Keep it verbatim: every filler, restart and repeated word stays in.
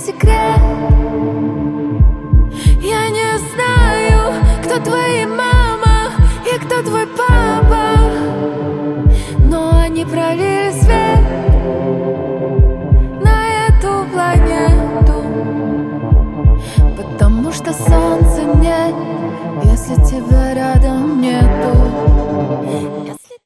секрет. Я не знаю, кто твоя мама и кто твой папа, но они пролили свет на эту планету, потому что солнца нет, если тебя рядом